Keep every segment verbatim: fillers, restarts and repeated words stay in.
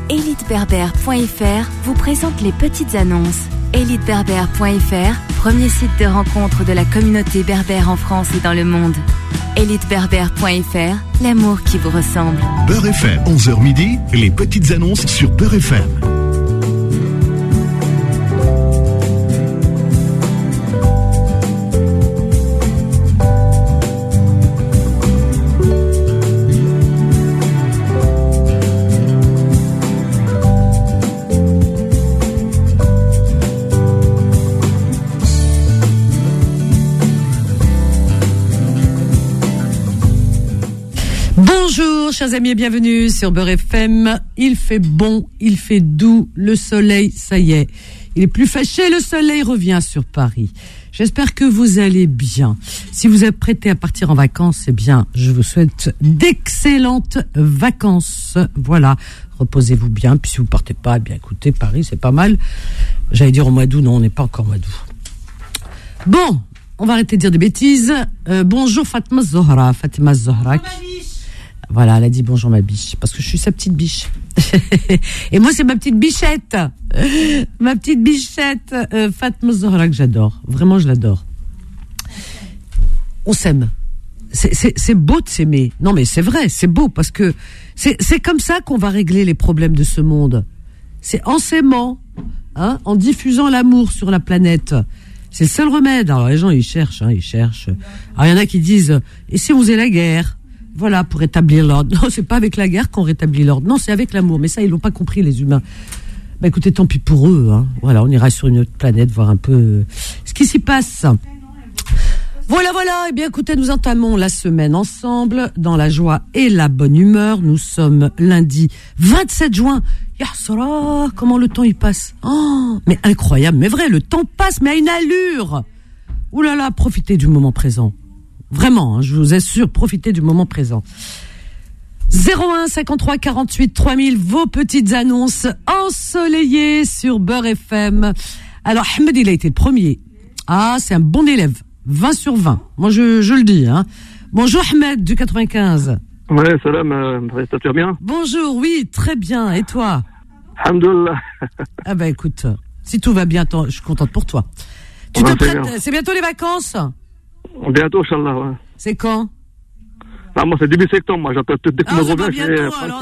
Elite Berbère point F R vous présente les petites annonces. Elite Berbère point F R, premier site de rencontre de la communauté berbère en France et dans le monde. Elite Berbère point F R, l'amour qui vous ressemble. Beurre F M, onze heures midi, les petites annonces sur Beurre F M. Bonjour chers amis et bienvenue sur Beurre F M. Il fait bon, il fait doux, le soleil, ça y est. Il est plus fâché, le soleil revient sur Paris. J'espère que vous allez bien. Si vous êtes prêtés à partir en vacances, eh bien, je vous souhaite d'excellentes vacances. Voilà, reposez-vous bien. Puis si vous partez pas, eh bien écoutez, Paris c'est pas mal. J'allais dire au mois d'août, non, on n'est pas encore au mois d'août. Bon, on va arrêter de dire des bêtises. Euh, bonjour Fatma Zohra, Fatima Zohra. Voilà, elle a dit bonjour ma biche, parce que je suis sa petite biche. Et moi, c'est ma petite bichette. Ma petite bichette, euh, Fatma Zohra, que j'adore. Vraiment, je l'adore. On s'aime. C'est, c'est, c'est beau de s'aimer. Non, mais c'est vrai, c'est beau, parce que c'est, c'est comme ça qu'on va régler les problèmes de ce monde. C'est en s'aimant, hein, en diffusant l'amour sur la planète. C'est le seul remède. Alors, les gens, ils cherchent, hein, ils cherchent. Alors, il y en a qui disent, et si on faisait la guerre? Voilà, pour rétablir l'ordre. Non, c'est pas avec la guerre qu'on rétablit l'ordre. Non, c'est avec l'amour. Mais ça, ils l'ont pas compris, les humains. Bah, écoutez, tant pis pour eux, hein. Voilà, on ira sur une autre planète voir un peu ce qui s'y passe. Voilà, voilà. Eh bien, écoutez, nous entamons la semaine ensemble, dans la joie et la bonne humeur. Nous sommes lundi vingt-sept juin. Yassara, comment le temps, il passe. Oh, mais incroyable. Mais vrai, le temps passe, mais à une allure. Ouh là là, profitez du moment présent. Vraiment, hein, je vous assure, profitez du moment présent. zéro un cinquante-trois quarante-huit trois mille, vos petites annonces ensoleillées sur Beurre F M. Alors, Ahmed, il a été le premier. Ah, c'est un bon élève. vingt sur vingt. Moi, je, je le dis, hein. Bonjour, Ahmed, du quatre-vingt-quinze. Ouais, salam, euh, ça va bien? Bonjour, oui, très bien. Et toi? Alhamdoulilah. Ah ben, écoute, si tout va bien, je suis contente pour toi. Tu te prêtes, c'est bientôt les vacances? Bientôt, Inch'Allah, ouais. C'est quand? Ah, moi, c'est début septembre, moi, j'attends peut-être dès que ah, me c'est reviens. Pas bientôt, alors,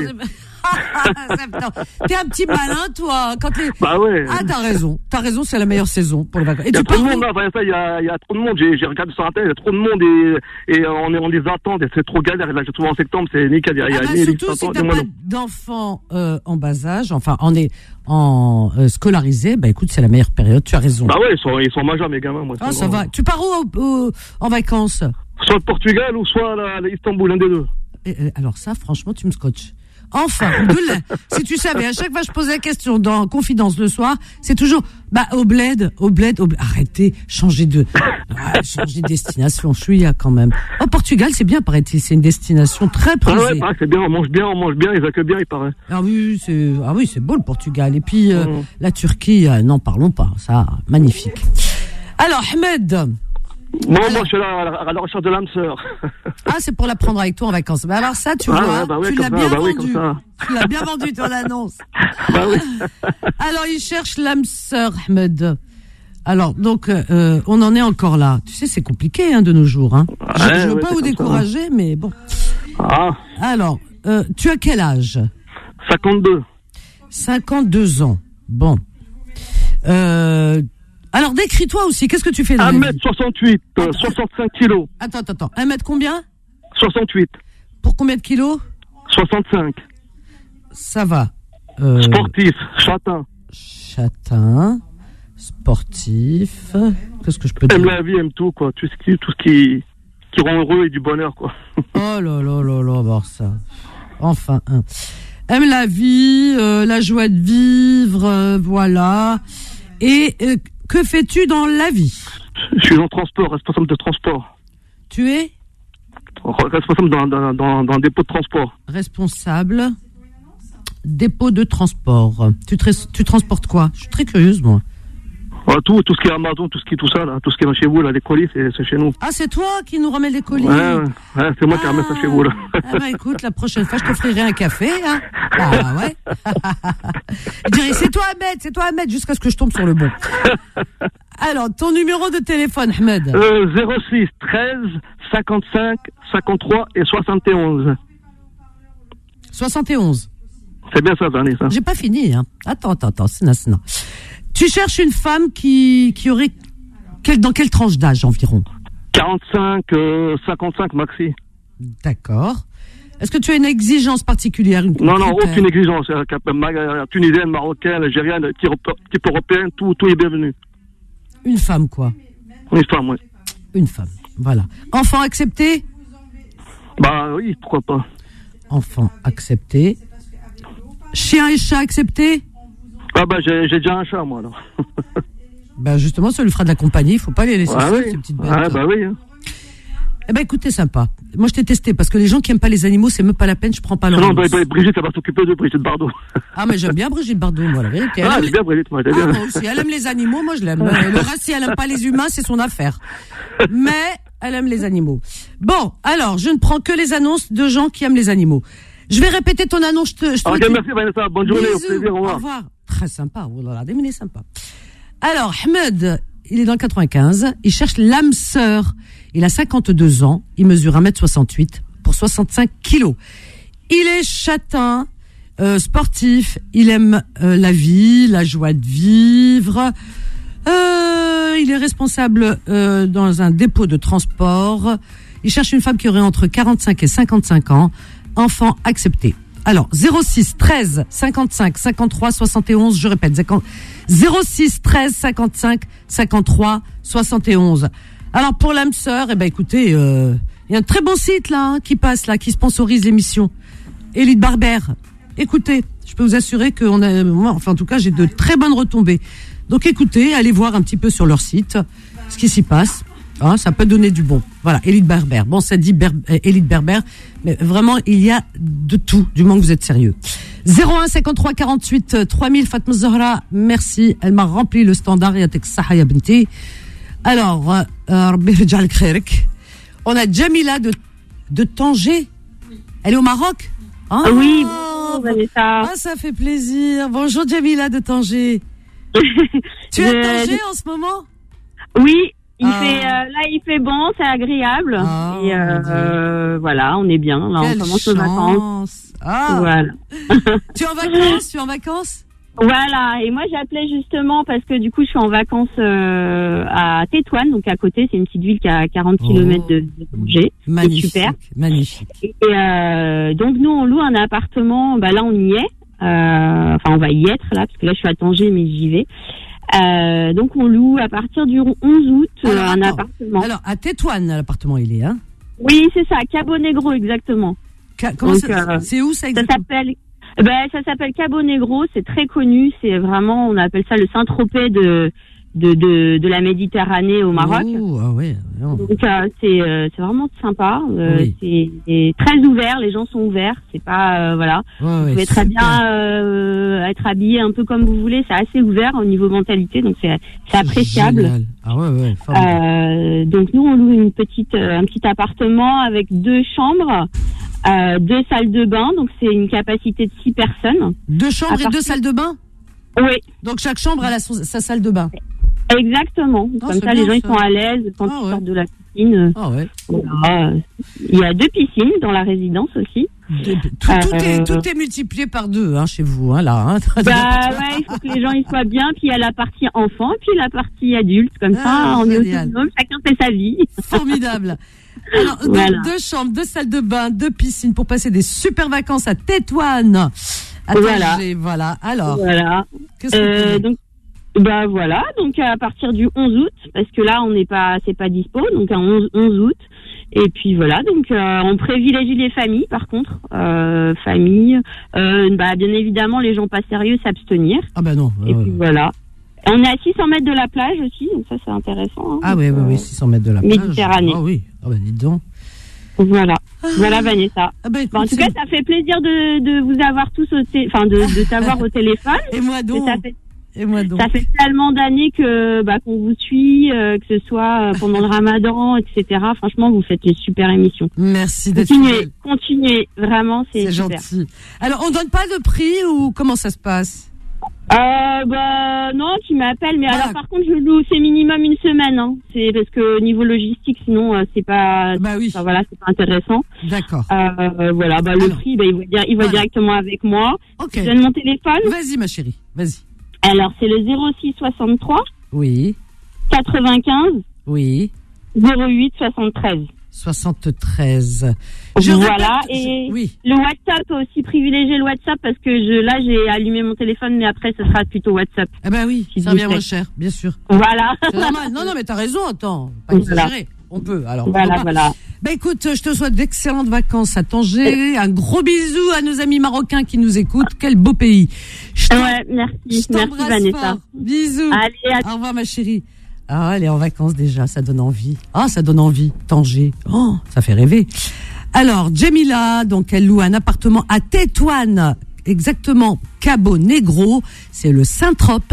T'es un petit malin, toi. Quand les... Bah ouais. Ah, t'as raison. T'as raison, c'est la meilleure saison pour les vacances. Il y a trop de monde, là, ça, il y a, il y a trop de monde. J'ai, j'ai regardé sur Internet, il y a trop de monde et, et on est, on les attend, et c'est trop galère. Là, je trouve en septembre, c'est nickel. Il y a, il y a ah bah, ni surtout si t'as pas d'enfants, euh, en bas âge, enfin, en est, en, euh, scolarisé, bah, écoute, c'est la meilleure période, tu as raison. Bah ouais, ils sont, ils sont majeurs, mes gamins, moi. Ah, ça va. Tu pars où, au, en vacances? Soit le Portugal ou soit la, la Istanbul, l'un des deux. Et, alors ça, franchement, tu me scotches. Enfin, si tu savais, à chaque fois je pose la question dans Confidence le soir, c'est toujours, bah, au bled, au bled, au bled. Arrêtez, changez de, ah, changez de destination, je suis là quand même. Au Portugal, c'est bien, paraît-il, c'est une destination très prisée. Ah ouais, bah, c'est bien, on mange bien, on mange bien, ils accueillent bien, il paraît. Ah oui, c'est, ah oui, c'est beau le Portugal. Et puis, euh, mmh. la Turquie, euh, n'en parlons pas, ça, magnifique. Alors, Ahmed. Moi, alors, moi, je suis là à la, à la recherche de l'âme sœur. Ah, c'est pour la prendre avec toi en vacances. Bah alors ça, tu ah, vois, ouais, bah ouais, tu l'as ça, bien bah vendu. Oui, tu l'as bien vendu ton annonce. Bah oui. Alors, il cherche l'âme sœur, Ahmed. Alors, donc, euh, on en est encore là. Tu sais, c'est compliqué hein, de nos jours. Hein. Ouais, je ne veux ouais, pas vous décourager, ça. Mais bon. Ah. Alors, euh, tu as quel âge? cinquante-deux. cinquante-deux ans. Bon. Euh... Alors, décris-toi aussi, qu'est-ce que tu fais dans la vie? un mètre soixante-huit, euh, soixante-cinq kilos. Attends, attends, attends. un mètre combien? soixante-huit. Pour combien de kilos? soixante-cinq. Ça va. Euh... Sportif, châtain. Châtain, sportif. Qu'est-ce que je peux dire? Aime la vie, aime tout, quoi. Tout ce qui, tout ce qui, qui rend heureux et du bonheur, quoi. Oh là là là là, voir ça. Enfin, hein. Aime la vie, euh, la joie de vivre, euh, voilà. Et euh, que fais-tu dans la vie? Je suis en transport, responsable de transport. Tu es? Responsable dans, dans, dans, dans un dépôt de transport. Responsable dépôt de transport. Tu, te, tu transportes quoi? Je suis très curieuse, moi. Ouais, tout, tout ce qui est Amazon, tout ce qui est tout ça, là, tout ce qui est chez vous, là, les colis, c'est, c'est chez nous. Ah, c'est toi qui nous ramène les colis? Ouais, ouais, ouais, c'est moi ah, qui ramène ça chez vous, là. Ah bah écoute, la prochaine fois, je t'offrirai un café, hein. Ah ouais. Je dirais, c'est toi Ahmed, c'est toi Ahmed, jusqu'à ce que je tombe sur le bon. Alors, ton numéro de téléphone, Ahmed? Euh, zéro six treize cinquante-cinq cinquante-trois et soixante et onze. soixante et onze. C'est bien ça, Vanessa. J'ai pas fini, hein. Attends, attends, attends, c'est non. Tu cherches une femme qui, qui aurait, quel, dans quelle tranche d'âge environ? quarante-cinq, euh, cinquante-cinq maxi. D'accord. Est-ce que tu as une exigence particulière? Une non, non, aucune exigence. Euh, tunisienne, marocaine, algérienne, type européenne, tout, tout est bienvenu. Une femme, quoi? Une femme, oui. Une femme, voilà. Enfant accepté? Bah oui, pourquoi pas. Enfant accepté. Chien et chat accepté? Ah bah j'ai, j'ai déjà un chat, moi, alors. Bah justement, ça lui fera de la compagnie, il faut pas les laisser ah seules, oui. ces petites bêtes. Ah bah oui. Hein. Eh ben écoutez, sympa. Moi je t'ai testé, parce que les gens qui aiment pas les animaux, c'est même pas la peine, je prends pas leur Non, bah, bah, Brigitte, elle va s'occuper de Brigitte Bardot. Ah mais j'aime bien Brigitte Bardot, moi, la vérité. Ah, j'aime bien Brigitte, moi, j'aime ah, bien. moi aussi, elle aime les animaux, moi je l'aime. Le reste, si elle aime pas les humains, c'est son affaire. Mais elle aime les animaux. Bon, alors, je ne prends que les annonces de gens qui aiment les animaux. Je vais répéter ton annonce, je te, je te Ok, merci Vanessa, bonne journée, Bisous. au plaisir, au revoir. Au revoir. Très sympa, oh là là, des minutes sympas. Alors, Ahmed, il est dans le quatre-vingt-quinze, il cherche l'âme sœur. Il a cinquante-deux ans, il mesure un mètre soixante-huit pour soixante-cinq kilos. Il est châtain, euh, sportif, il aime euh, la vie, la joie de vivre. Euh, il est responsable euh, dans un dépôt de transport. Il cherche une femme qui aurait entre quarante-cinq et cinquante-cinq ans. Enfant accepté. Alors, zéro six treize cinquante-cinq cinquante-trois soixante et onze, je répète, zéro six treize cinquante-cinq cinquante-trois soixante et onze. Alors, pour l'âme sœur, eh ben, écoutez, euh, il y a un très bon site, là, hein, qui passe, là, qui sponsorise l'émission. Élite Barber. Écoutez, je peux vous assurer que on a, moi, enfin, en tout cas, j'ai de très bonnes retombées. Donc, écoutez, allez voir un petit peu sur leur site ce qui s'y passe. Hein, ça peut donner du bon. Voilà, Élite Berber. Bon, ça dit Ber- Élite Berber, mais vraiment, il y a de tout, du moment que vous êtes sérieux. zéro un cinquante-trois quarante-huit trois mille, Fatma Zahra, merci. Elle m'a rempli le standard. Yatek Saha ya binti. Alors, euh, Rabbi Rijal Khairek. On a Jamila de, de Tanger. Elle est au Maroc? Ah, oui, bonjour Vanessa. Ah, ça fait plaisir. Bonjour Jamila de Tanger. Tu es à Tanger en ce moment? Oui. Il ah. fait, euh, là, il fait bon, c'est agréable. Ah, et euh, euh, voilà, on est bien. Là, Quelle on commence chance. nos vacances. Ah. Voilà. Tu es en vacances? Tu es en vacances? Voilà. Et moi, j'appelais justement parce que du coup, je suis en vacances euh, à Tétouan, donc à côté. C'est une petite ville qui a quarante oh. kilomètres de, de Tanger. Magnifique. Super. Magnifique. Et euh, donc nous, on loue un appartement. Bah là, on y est. Euh, enfin, on va y être là, parce que là, je suis à Tanger, mais j'y vais. Euh, donc on loue à partir du onze août alors, un attends. appartement. Alors à Tétouan, l'appartement il est, hein? Oui, c'est ça, Cabo Negro exactement. Ca- comment donc, ça, euh, c'est où ça exactement? Ça s'appelle, ben ça s'appelle Cabo Negro, c'est très connu, c'est vraiment, on appelle ça le Saint-Tropez de de de, de la Méditerranée au Maroc. Oh, ah ouais. Non. Donc euh, c'est euh, c'est vraiment sympa, euh, oui. c'est, c'est très ouvert, les gens sont ouverts, c'est pas euh, voilà. Ouais, vous ouais, pouvez très bien euh, être habillé un peu comme vous voulez, c'est assez ouvert au niveau mentalité, donc c'est c'est appréciable. Génial. Ah ouais ouais. Euh, donc nous on loue une petite un petit appartement avec deux chambres, euh, deux salles de bain, donc c'est une capacité de six personnes. Deux chambres et partir... deux salles de bain? Oui. Donc chaque chambre a la, sa salle de bain. Exactement. Oh, comme ça, bien, les gens ça. ils sont à l'aise quand ah, ils ouais. sortent de la piscine. Ah ouais. Voilà. Il y a deux piscines dans la résidence aussi. De, de, tout, euh, tout, est, tout est multiplié par deux hein, chez vous, hein, là. Hein. Bah ouais, il faut que les gens ils soient bien. Puis il y a la partie enfant, et puis la partie adulte. Comme ah, ça, on génial. est autonome, chacun fait sa vie. Formidable. Alors, voilà. donc, deux chambres, deux salles de bain, deux piscines pour passer des super vacances à Tétouan. À voilà. Tanger, voilà. Alors, voilà. qu'est-ce que Euh, tu dis? donc bah voilà, donc à partir du onze août, parce que là on n'est pas, c'est pas dispo, donc à onze août. Et puis voilà, donc euh, on privilégie les familles, par contre, euh, famille, euh, bah bien évidemment les gens pas sérieux s'abstenir. Ah bah non. Et euh... puis voilà. On est à six cents mètres de la plage aussi, donc ça c'est intéressant. Hein, ah oui, oui, oui, six cents mètres de la plage. Méditerranée. Ah oui, ah bah dites donc. Voilà, Ah. voilà Vanessa. Ah bah, écoute, bon, en tout c'est... cas, ça fait plaisir de, de vous avoir tous au, té- enfin de, de t'avoir au téléphone. Et moi donc. Ça fait... Et moi donc. Ça fait tellement d'années que bah, qu'on vous suit, euh, que ce soit euh, pendant le Ramadan, et cetera. Franchement, vous faites une super émission. Merci d'être Continuez, fidèle. continuez. Vraiment, c'est, C'est super. gentil. Alors, on donne pas de prix ou comment ça se passe? Euh, bah, non, tu m'appelles, mais Voilà. alors par contre, je loue, c'est minimum une semaine, hein. C'est parce que niveau logistique, sinon, euh, c'est pas, Bah oui. enfin, voilà, c'est pas intéressant. D'accord. Euh, voilà, bah, le Alors. prix, bah, il va, dire, il va Voilà. directement avec moi. Ok. Je donne mon téléphone. Vas-y, ma chérie. Vas-y. Alors, c'est le zéro six soixante-trois Oui. quatre-vingt-quinze Oui. zéro huit soixante-treize. soixante-treize. Je Voilà, répète, et je- oui. le WhatsApp aussi, privilégier le WhatsApp parce que je, là, j'ai allumé mon téléphone, mais après, ce sera plutôt WhatsApp. Ah bah oui, S'il ça vous revient plaît. moins cher, bien sûr. Voilà. C'est normal. Non, non, mais t'as raison, attends. Pas Voilà. exagérer. On peut, alors. Voilà, on peut pas. voilà. Bah écoute, je te souhaite d'excellentes vacances à Tanger. Un gros bisou à nos amis marocains qui nous écoutent. Quel beau pays. Je t'en- Ouais, merci. je Merci, t'embrasse Vanessa. fort. Bisous. Allez, à Au revoir, ma chérie. Ah, elle est en vacances déjà, ça donne envie. Ah, ça donne envie. Tanger. Oh, ça fait rêver. Alors, Jamila, donc, elle loue un appartement à Tétouan, exactement, Cabo Negro. C'est le Saint-Trope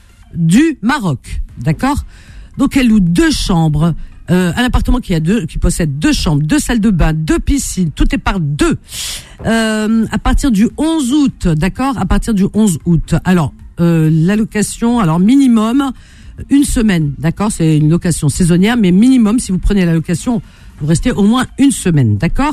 du Maroc. D'accord? Donc, elle loue deux chambres. Euh, un appartement qui a deux, qui possède deux chambres, deux salles de bain, deux piscines, tout est par deux. Euh, à partir du onze août, d'accord? À partir du onze août. Alors, euh, la location, alors minimum une semaine, d'accord? C'est une location saisonnière, mais minimum, si vous prenez la location, vous restez au moins une semaine, d'accord?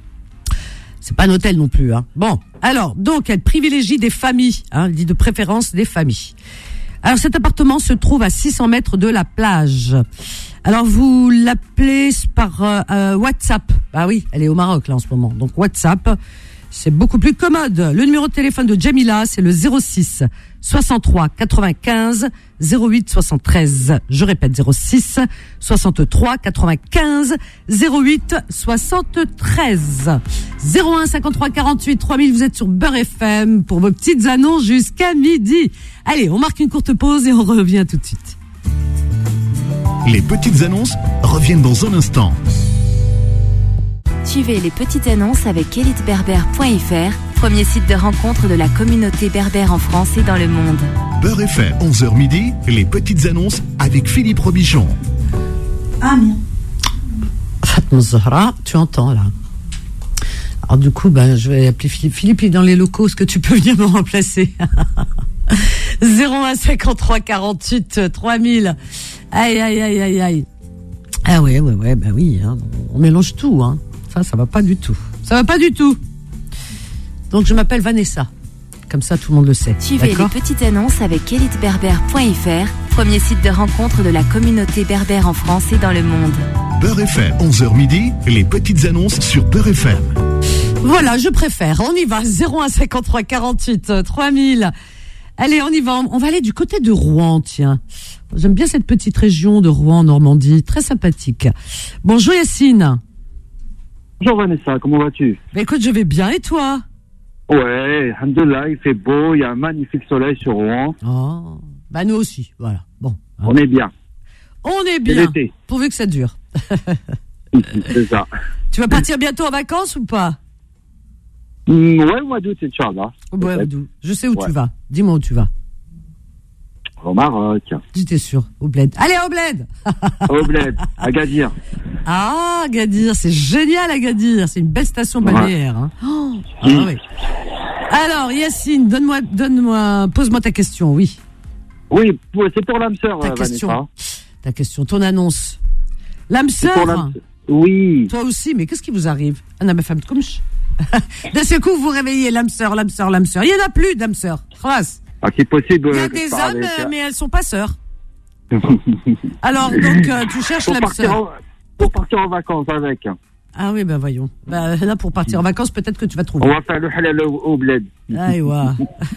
C'est pas un hôtel non plus, hein. Bon, alors, donc, elle privilégie des familles, hein, elle dit de préférence des familles. Alors, cet appartement se trouve à six cents mètres de la plage. Alors, vous l'appelez par euh, euh, WhatsApp. Bah oui, elle est au Maroc, là, en ce moment. Donc, WhatsApp, c'est beaucoup plus commode. Le numéro de téléphone de Jamila, c'est le zéro six soixante-trois quatre-vingt-quinze zéro huit soixante-treize. Je répète, zéro six soixante-trois quatre-vingt-quinze zéro huit soixante-treize. zéro un cinquante-trois quarante-huit trois mille, vous êtes sur Beurre F M pour vos petites annonces jusqu'à midi. Allez, on marque une courte pause et on revient tout de suite. Les petites annonces reviennent dans un instant. Suivez les petites annonces avec elite berber point f r, premier site de rencontre de la communauté berbère en France et dans le monde. Beurre F M, onze heures midi, les petites annonces avec Philippe Robichon. Ah, bien. Fatma Zahra, tu entends là. Alors du coup, ben, je vais appeler Philippe. Philippe, il est dans les locaux, est-ce que tu peux venir me remplacer? zéro un cinquante-trois quarante-huit trois mille. Aïe, aïe, aïe, aïe, aïe. Ah ouais, ouais, ouais, bah oui, hein. On mélange tout, hein. Ça, ça va pas du tout. Ça va pas du tout. Donc je m'appelle Vanessa. Comme ça, tout le monde le sait. Suivez D'accord ? les petites annonces avec elite berber point f r, premier site de rencontre de la communauté berbère en France et dans le monde. Beurre F M, onze heures midi, les petites annonces sur Beurre F M. Voilà, je préfère. On y va. zéro un cinquante-trois quarante-huit trois mille. Allez, on y va. On va aller du côté de Rouen, tiens. J'aime bien cette petite région de Rouen, Normandie. Très sympathique. Bonjour Yacine. Bonjour Vanessa, comment vas-tu? Bah, écoute, je vais bien. Et toi? Ouais, alhamdoulilah, il fait beau, il y a un magnifique soleil sur Rouen. Oh, bah nous aussi. Voilà. Bon. hein. On est bien. On est C'est bien. l'été. Pourvu que ça dure. C'est ça. Tu vas partir bientôt en vacances ou pas? Mm, ouais, au mois d'août, Inch'Allah. Ouais, Peut-être. d'où je sais où Ouais. tu vas. Dis-moi où tu vas. Au Maroc, J'étais sûr. Au bled. Allez, au bled. au Bled, à Gadir. Ah, Agadir, c'est génial Agadir, c'est une belle station balnéaire. Hein. Oh, ah, Mm. oui. Alors Yacine, donne-moi, donne-moi, pose-moi ta question, oui. Oui, pour- c'est pour l'âme sœur, Ta euh, question. Vanessa. Ta question, ton annonce. L'âme C'est pour sœur. l'âme sœur. Oui. Toi aussi, mais qu'est-ce qui vous arrive? Anna ma femme comme je. D'un seul coup, vous vous réveillez, l'âme sœur, l'âme sœur, l'âme sœur. Il y en a plus d'âme sœur. Khalas. Ah, c'est possible. Il y a euh, que je des parle âmes, avec, euh, euh, mais elles sont pas sœurs. Alors donc euh, tu cherches pour l'âme partir, sœur. en, pour partir en vacances avec. Ah oui, ben voyons. Bah, là, pour partir en vacances, peut-être que tu vas On trouver. va faire le halal au, au Bled. Aïwa.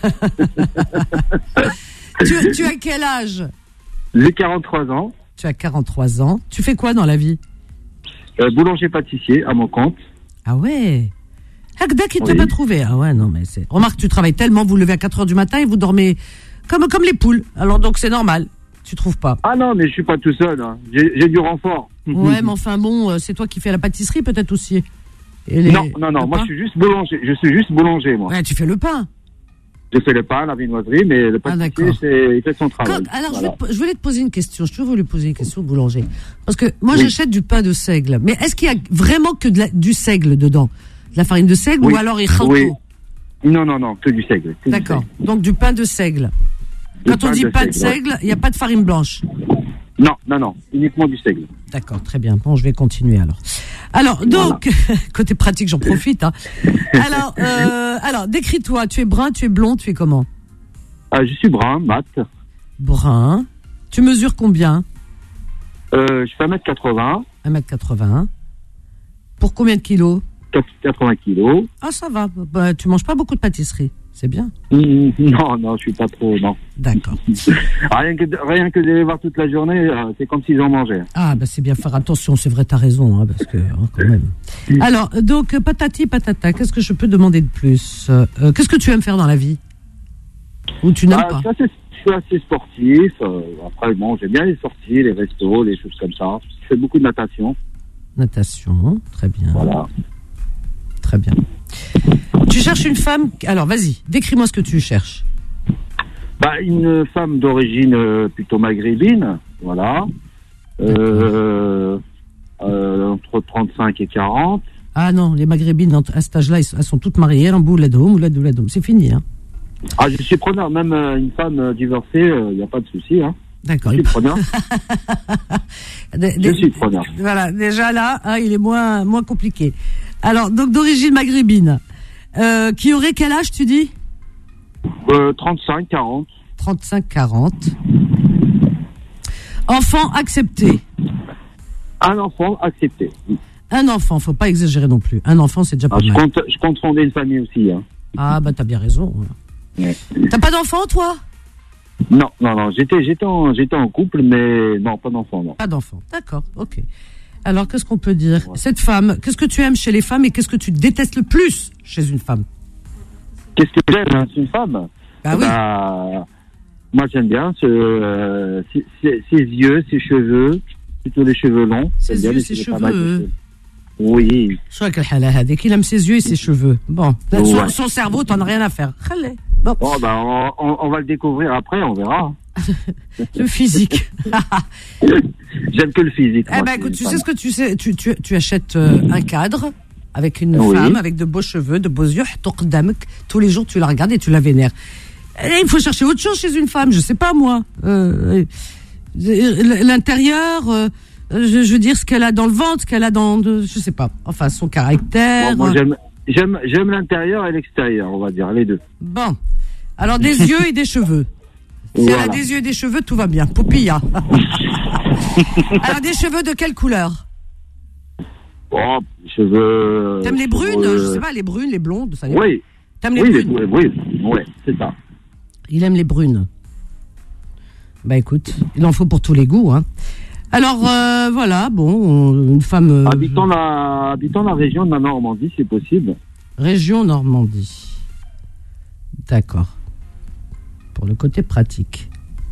tu, tu as quel âge? J'ai quarante-trois ans, Tu as quarante-trois ans. Tu fais quoi dans la vie? euh, boulanger-pâtissier à mon compte. Ah ouais. Hakda qui t'a Oui. pas trouvé. Ah ouais, non, mais c'est. Remarque, tu travailles tellement, vous levez à quatre heures du matin et vous dormez comme, comme les poules. Alors donc c'est normal. Tu trouves pas? Ah non, mais je suis pas tout seul. Hein. J'ai j'ai du renfort. Ouais, mais enfin bon, euh, c'est toi qui fais la pâtisserie peut-être aussi. Et les- Non, non, non, le moi pain je suis juste boulanger. Je suis juste boulanger, moi. Ouais, tu fais le pain. Je fais le pain, la viennoiserie, mais le Ah, pâtissier, d'accord. c'est, il fait son travail. Quand- alors, Voilà. je, vais te- je voulais te poser une question. Je te voulais poser une question au boulanger. Parce que moi, Oui. j'achète du pain de seigle. Mais est-ce qu'il y a vraiment que de la- du seigle dedans? De la farine de seigle Oui. ou alors il Oui. Non, non, non, que du seigle. que du D'accord. seigle. Donc du pain de seigle. Du Quand on pain dit de pain de seigle, ouais. seigle, il n'y a pas de farine blanche. Non, non, non, uniquement du seigle. D'accord, très bien. Bon, je vais continuer alors. Alors, donc, côté pratique, j'en profite. Hein. Alors, euh, alors, décris-toi. Tu es brun, tu es blond, tu es comment? Ah, je suis brun, mat. Brun. Tu mesures combien? Euh, je fais un mètre quatre-vingts, un mètre quatre-vingts. Pour combien de kilos? quatre-vingts kilos. Ah, ça va. Bah, tu manges pas beaucoup de pâtisserie. C'est bien. Mm, Non, non, je suis pas trop, non. D'accord. Rien que, de- rien que de les voir toute la journée, euh, c'est comme s'ils en mangeaient. Ah, bah c'est bien faire attention, c'est vrai, t'as raison, hein, parce que, hein, quand même. Alors, donc, euh, patati patata, qu'est-ce que je peux demander de plus? Euh, euh, Qu'est-ce que tu aimes faire dans la vie? Ou tu n'aimes Ah, pas? je, suis assez, je suis assez sportif. euh, après, bon, j'aime bien les sorties, les restos, les choses comme ça. Je fais beaucoup de natation. Natation, très bien. Voilà. Très bien. Tu cherches une femme. Alors, vas-y, décris-moi ce que tu cherches. Bah, une femme d'origine euh, plutôt maghrébine, voilà. Euh, euh, entre trente-cinq et quarante. Ah non, les maghrébines, dans- à cet âge-là, elles sont toutes mariées. Lambouladoum, ouladouladoum. C'est fini, hein. Ah, je suis preneur. Même euh, une femme euh, divorcée, il n'y a pas de souci, hein. D'accord. Je suis preneur. Des- Je des- suis preneur. Voilà, déjà là, hein, il est moins, moins compliqué. Alors, donc d'origine maghrébine, euh, qui aurait quel âge, tu dis? Euh, trente-cinq, quarante. trente-cinq quarante. Enfant accepté. Un enfant accepté. Un enfant, faut pas exagérer non plus. Un enfant, c'est déjà Ah, pas je, mal. compte, je compte fonder une famille aussi, hein. Ah, bah, t'as bien raison. Ouais. T'as pas d'enfant, toi? Non, non, non. J'étais, j'étais en, j'étais en couple, mais non, pas d'enfant, non. Pas d'enfant. D'accord, ok. Alors, qu'est-ce qu'on peut dire? Cette femme, qu'est-ce que tu aimes chez les femmes et qu'est-ce que tu détestes le plus chez une femme? Qu'est-ce que j'aime, hein, c'est une femme? Bah oui. Bah, moi, j'aime bien ce, euh, ses, ses- ses yeux, ses cheveux, plutôt les cheveux longs. Ses J'aime bien yeux, les ses cheveux, pas mal de cheveux. cheveux. Oui. Je crois qu'il qu'il aime ses yeux et ses cheveux. Bon, son, Ouais. son cerveau, t'en as rien à faire. Khalé. Bon, Bon, bah, on, on, on va le découvrir après, on verra. le physique. J'aime que le physique. Eh moi, ben, c'est écoute, une tu femme. sais ce que tu sais, tu, tu, tu achètes euh, un cadre avec une Oui. femme avec de beaux cheveux, de beaux yeux, toqdamek. Tous les jours, tu la regardes et tu la vénères. Et il faut chercher autre chose chez une femme, je sais pas moi. Euh, euh, l'intérieur, euh, je, je veux dire ce qu'elle a dans le ventre, ce qu'elle a dans, de, je sais pas. Enfin, son caractère. Bon, moi, j'aime, j'aime, j'aime l'intérieur et l'extérieur, on va dire, les deux. Bon. Alors, des yeux et des cheveux. Si elle a Voilà. des yeux et des cheveux, tout va bien. Poupilla. Alors, des cheveux de quelle couleur? Bon, cheveux. T'aimes les brunes? cheveux- Je sais pas, les brunes, les blondes, ça dépend. Oui. T'aimes les Oui, les brunes? brunes, oui, ouais, c'est ça. Il aime les brunes. Bah écoute, il en faut pour tous les goûts, hein. Alors, euh, voilà, bon, on- une femme... euh, Habitant la, habitant la région de la Normandie, c'est possible. Région Normandie. D'accord. Pour le côté pratique.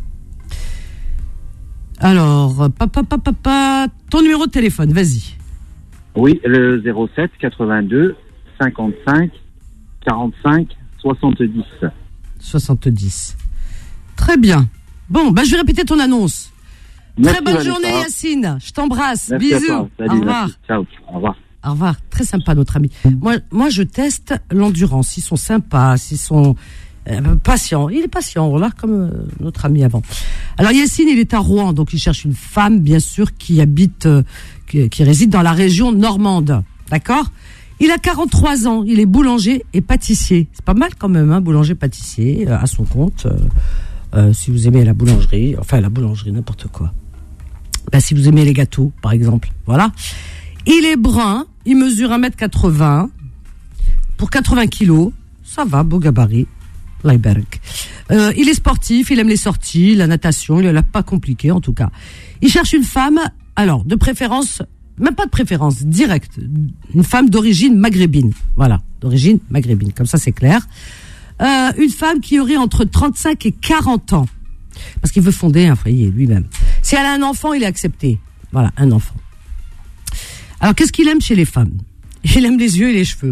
Alors, papa, papa, papa, ton numéro de téléphone, vas-y. Oui, le zéro sept quatre-vingt-deux cinquante-cinq quarante-cinq soixante-dix. soixante-dix. Très bien. Bon, bah je vais répéter ton annonce. Merci, Très bonne Vanessa. journée, Yacine. Je t'embrasse. Merci à Bisous. toi. Salut, Au revoir. merci. Ciao. Au revoir. Au revoir. Très sympa, notre ami. Moi, moi, je teste l'endurance. Ils sont sympas, ils sont euh, patients. Il est patient, voilà, comme euh, notre ami avant. Alors, Yacine, il est à Rouen, donc il cherche une femme, bien sûr, qui habite, euh, qui, qui réside dans la région normande. D'accord? Il a quarante-trois ans. Il est boulanger et pâtissier. C'est pas mal quand même, hein, boulanger-pâtissier, euh, à son compte. Euh, euh, si vous aimez la boulangerie, enfin la boulangerie, n'importe quoi. Ben, si vous aimez les gâteaux, par exemple, voilà. Il est brun, il mesure un mètre quatre-vingts, pour quatre-vingts kilos, ça va, beau gabarit, Leiberg. Euh, il est sportif, il aime les sorties, la natation, il l'a pas compliqué en tout cas. Il cherche une femme, alors, de préférence, même pas de préférence, directe, une femme d'origine maghrébine, voilà, d'origine maghrébine, comme ça c'est clair. Euh, une femme qui aurait entre trente-cinq et quarante ans, parce qu'il veut fonder un foyer lui-même. Si elle a un enfant, il est accepté. Voilà, un enfant. Alors, qu'est-ce qu'il aime chez les femmes? Il aime les yeux et les cheveux.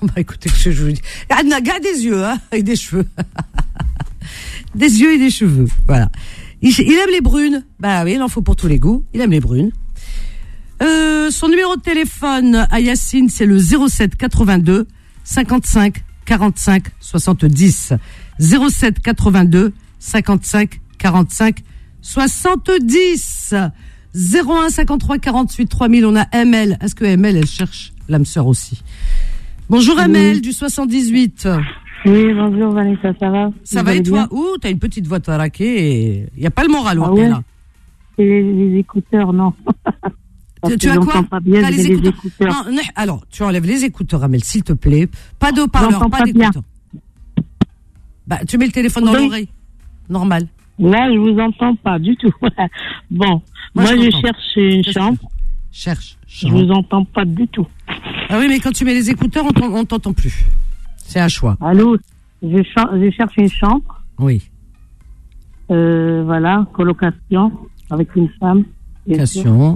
Bah écoutez, que je vous dis. Anna, garde des yeux, hein, et des cheveux. Des yeux et des cheveux, voilà. Il, il aime les brunes. Bah oui, il en faut pour tous les goûts. Il aime les brunes. Euh, son numéro de téléphone à Yacine, c'est le zéro sept quatre-vingt-deux cinquante-cinq quarante-cinq soixante-dix. zéro sept quatre-vingt-deux cinquante-cinq quarante-cinq soixante-dix. zéro un cinquante-trois quarante-huit trois mille. On a M L. Est-ce que M L, elle cherche l'âme sœur aussi? Bonjour M L, oui. Du soixante-dix-huit. Oui, bonjour Vanessa, ça va? Ça va et toi? Ouh, t'as une petite voix taraquée. Il n'y a pas le moral, ah ouais. Ouais. C'est les, les écouteurs, non. Tu, tu as quoi? Pas bien, les écouteurs. les écouteurs. Non, non, alors, tu enlèves les écouteurs, Amel, s'il te plaît. Pas de haut-parleur, pas, pas d'écouteurs. Bah, tu mets le téléphone dans oui. l'oreille. Normal. Là, je vous entends pas du tout. Bon, moi, moi je, je cherche une chambre. Cherche. Je vous entends pas du tout. Ah oui, mais quand tu mets les écouteurs, on, on t'entend plus. C'est un choix. Allô, je, ch- je cherche une chambre. Oui. Euh, voilà, colocation avec une femme. Colocation.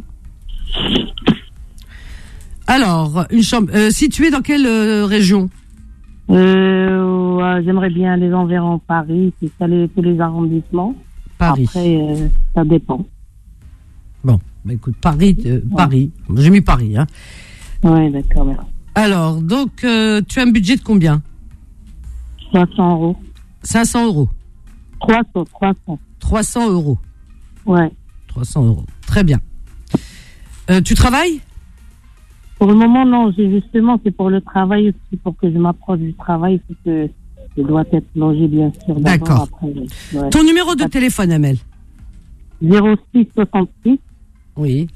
Alors, une chambre euh, située dans quelle euh, région? euh, ouais, J'aimerais bien les environs Paris, c'est ça, les, tous les arrondissements. Paris. Après, euh, ça dépend. Bon, bah écoute, Paris, euh, ouais. Paris. J'ai mis Paris, hein. Oui, d'accord, merci. Alors, donc, euh, tu as un budget de combien? trois cents euros. cinq cents euros. trois cents, trois cents. trois cents euros. Ouais. trois cents euros. Très bien. Euh, tu travailles? Pour le moment, non. C'est justement, c'est pour le travail aussi, pour que je m'approche du travail, c'est que je dois être logé, bien sûr. D'accord. Après, ouais. Ton numéro de téléphone, Amel? zéro six soixante-six. Oui.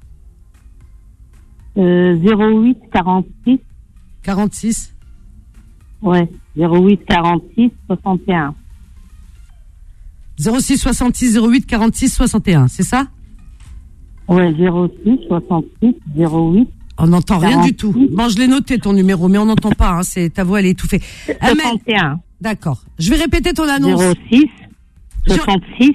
Euh, zéro huit quarante-six. quarante-six. Ouais. zéro huit quarante-six soixante et un. zéro six soixante-six zéro huit quarante-six soixante et un, c'est ça? Ouais, zéro six soixante-six zéro huit. On n'entend rien du tout. Bon, je l'ai noté ton numéro, mais on n'entend pas. Hein, c'est ta voix, elle est étouffée. soixante et un. D'accord. Je vais répéter ton annonce. zéro six soixante-six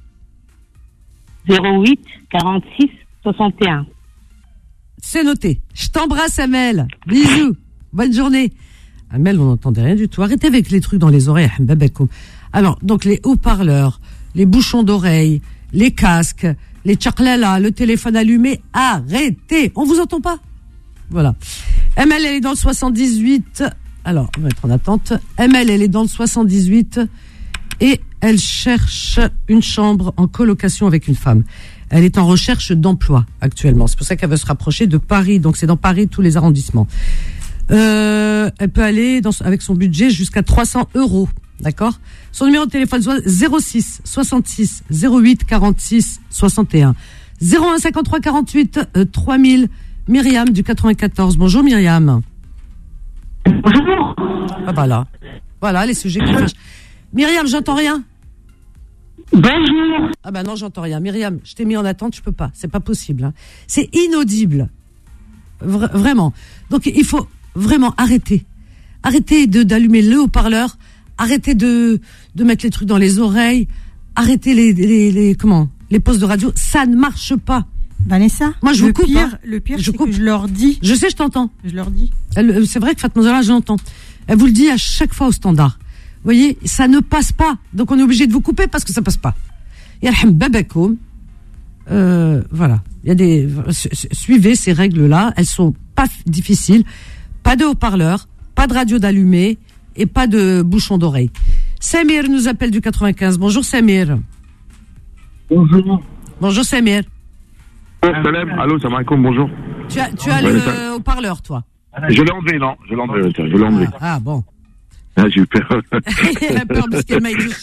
zéro huit quarante-six soixante et un. C'est noté. Je t'embrasse, Amel. Bisous. Bonne journée. Amel, on n'entendait rien du tout. Arrêtez avec les trucs dans les oreilles. Alors, donc les haut-parleurs, les bouchons d'oreilles, les casques, les tchaklala, le téléphone allumé. Arrêtez. On vous entend pas. Voilà. M L, elle est dans le soixante-dix-huit. Alors, on va être en attente. M L, elle est dans le soixante-dix-huit et elle cherche une chambre en colocation avec une femme. Elle est en recherche d'emploi actuellement. C'est pour ça qu'elle veut se rapprocher de Paris. Donc, c'est dans Paris, tous les arrondissements. Euh, elle peut aller dans, avec son budget jusqu'à trois cents euros. D'accord? Son numéro de téléphone, zéro six soixante-six zéro huit quarante-six soixante et un. zéro un cinquante-trois quarante-huit trois mille. Myriam du quatre-vingt-quatorze. Bonjour Myriam. Bonjour. Ah bah là. Voilà les sujets qui fâchent. Myriam, j'entends rien. Bonjour. Ah bah non, j'entends rien. Myriam, je t'ai mis en attente, je peux pas. C'est pas possible. Hein. C'est inaudible. Vra- vraiment. Donc il faut vraiment arrêter. Arrêter de, d'allumer le haut-parleur. Arrêter de, de mettre les trucs dans les oreilles. Arrêter les, les, les, comment, les postes de radio. Ça ne marche pas. Vanessa, moi je le vous coupe. Pire, hein. Le pire, je c'est coupe. que je leur dis. Je sais, je t'entends. Je leur dis. Elle, c'est vrai que Fatma Zahra, je l'entends. Elle vous le dit à chaque fois au standard. Vous voyez, ça ne passe pas. Donc on est obligé de vous couper parce que ça passe pas. Yarham babakoum. Euh, voilà. Il y a des, suivez ces règles-là. Elles sont pas difficiles. Pas de haut-parleur, pas de radio d'allumé et pas de bouchon d'oreille. Samir nous appelle du quatre-vingt-quinze. Bonjour Samir. Bonjour. Bonjour Samir. Salam, allô, salam alaikum, bonjour. Tu as, tu as ouais, le ça... haut-parleur, toi? Je l'ai enlevé, non, je l'ai enlevé, je l'ai enlevé. Ah, ah bon. Ah, j'ai eu peur. Elle a peur parce qu'elle m'a dit.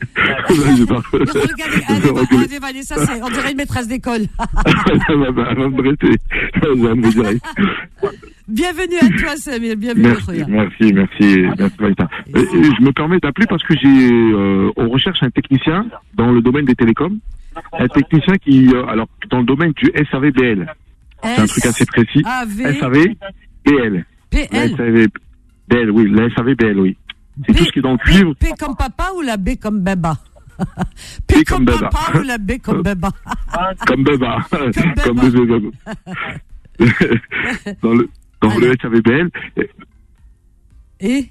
Regardez, Vanessa, c'est, on dirait une maîtresse d'école. Elle va me dresser. Bienvenue à toi, Samir, bienvenue. Merci, merci, merci, merci, Vanessa. Je me permets d'appeler parce que j'ai, euh, on recherche un technicien dans le domaine des télécoms. Un technicien qui, euh, alors, dans le domaine du S A V B L. C'est un truc assez précis. S A V B L. P L. S A V B L, oui, la S A V B L, oui. C'est tout ce qui est dans le cuivre. P comme papa ou la B comme baba? P comme papa ou la B comme baba? Comme baba. Comme bébé. Dans le, dans le S A V B L. Et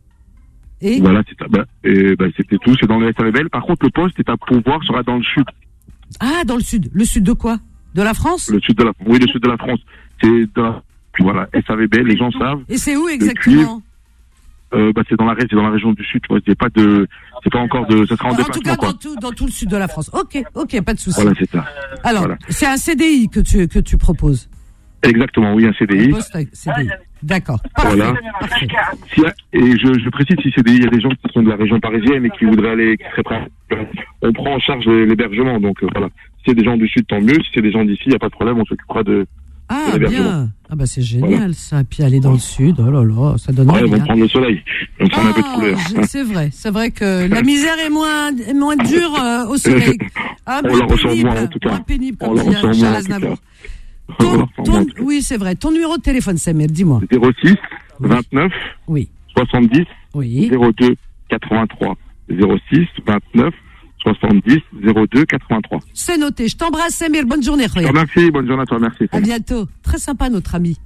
Et Voilà, c'est ça. Bah, et, bah, c'était tout. C'est dans le S A V B L. Par contre, le poste est à pourvoir sera dans le sud. Ah, dans le sud. Le sud de quoi? De la France? Le sud de la, oui, le sud de la France. C'est de la, voilà, S A V B L, les gens savent. Et c'est où exactement? Euh, bah, c'est dans la région, c'est dans la région du sud, tu vois. C'est pas de, c'est pas encore de, ça sera en, en déplacement, tout cas, quoi. dans tout, dans tout le sud de la France. Ok, ok, pas de souci. Voilà, c'est ça. Alors, Voilà. c'est un C D I que tu, que tu proposes. Exactement, oui, un C D I. Un poste avec C D I. D'accord. Parfait. Voilà. Parfait. Si, et je, je précise, si C D I, il y a des gens qui sont de la région parisienne et qui voudraient aller, qui seraient prêts. On prend en charge l'hébergement, donc euh, voilà. Si c'est des gens du sud, tant mieux. Si c'est des gens d'ici, il n'y a pas de problème, on s'occupera de. Ah, bien. Ah, bah, c'est génial, voilà. Ça. Et puis aller dans le sud, oh là là, ça donne ouais, envie. Ils vont prendre le soleil. Donc, ça ah, met un peu de couleur. C'est vrai. C'est vrai que la misère est moins, est moins dure euh, au soleil. Ah, on la ressent moins, en tout cas. Moins pénible, on comme la dit ressent moins, en tout cas. Ton, ton, oui, c'est vrai. Ton numéro de téléphone, Samir, dis-moi. zéro six vingt-neuf oui. soixante-dix oui. zéro deux quatre-vingt-trois. zéro six vingt-neuf soixante-dix zéro deux quatre-vingt-trois. C'est noté. Je t'embrasse, Samir. Bonne journée. Ah, merci. Bonne journée à toi. Merci. À bientôt. Très sympa, notre ami.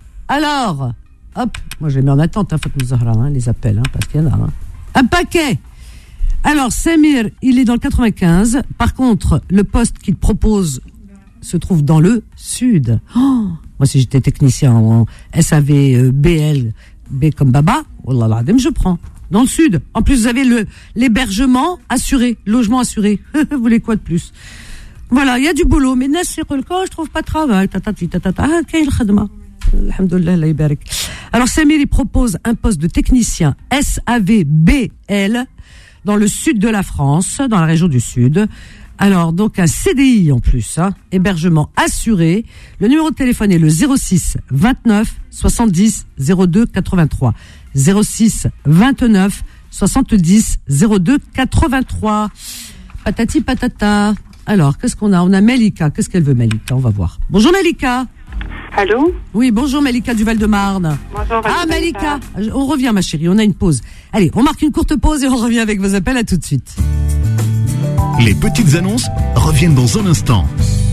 Alors, hop. Moi, j'ai mis en attente, hein, Fatma Zahra, hein, les appels, hein, parce qu'il y en a. Hein. Un paquet. Alors, Samir, il est dans le quatre-vingt-quinze. Par contre, le poste qu'il propose se trouve dans le sud. Oh, moi, si j'étais technicien en S A V B L, B comme Baba, oh là là, je prends. Dans le sud. En plus, vous avez le, l'hébergement assuré, logement assuré. Vous voulez quoi de plus? Voilà, il y a du boulot. Mais Nassir Ulka, je trouve pas de travail. Tatati, tatata. Ah, quel khadma. Alhamdoulilah, Allah yabarak. Alors, Samir, il propose un poste de technicien S A V B L dans le sud de la France, dans la région du sud. Alors, donc, un C D I en plus, hein, hébergement assuré. Le numéro de téléphone est le zéro six vingt-neuf soixante-dix zéro deux quatre-vingt-trois. zéro six vingt-neuf soixante-dix zéro deux quatre-vingt-trois. Patati patata. Alors, qu'est-ce qu'on a? On a Malika. Qu'est-ce qu'elle veut, Malika? On va voir. Bonjour, Malika. Allô? Oui, bonjour, Malika du Val-de-Marne. Bonjour, Ah, Malika. Malika. On revient, ma chérie. On a une pause. Allez, on marque une courte pause et on revient avec vos appels. À tout de suite. Les petites annonces reviennent dans un instant.